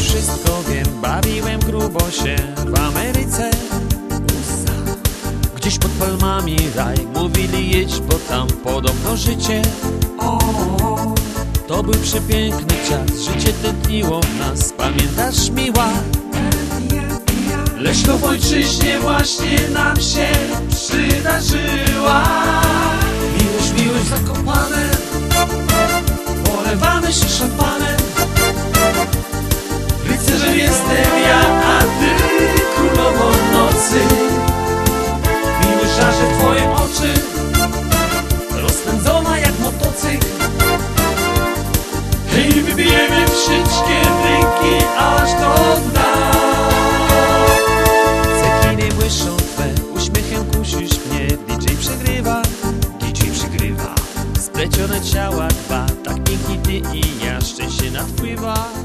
wszystko wiem, bawiłem grubo się w Ameryce. Gdzieś pod palmami raj, mówili jedź, bo tam podobno życie. To był przepiękny czas, życie tętniło w nas, pamiętasz miła? Lecz to w ojczyźnie właśnie nam się przydarzyła. Miłość zakopane, polewamy się szampanem. Rycerzem jestem ja, a ty królową nocy. Miłość żarzy w twoje oczy, rozpędzona jak motocykl. Hej, wybijemy wszystkie drinki aż do dna. Cekiny błyszczą twe, uśmiechem kusisz mnie. DJ przegrywa. Splecione ciała dwa, tak pięknie ty i ja, szczęście nadpływa.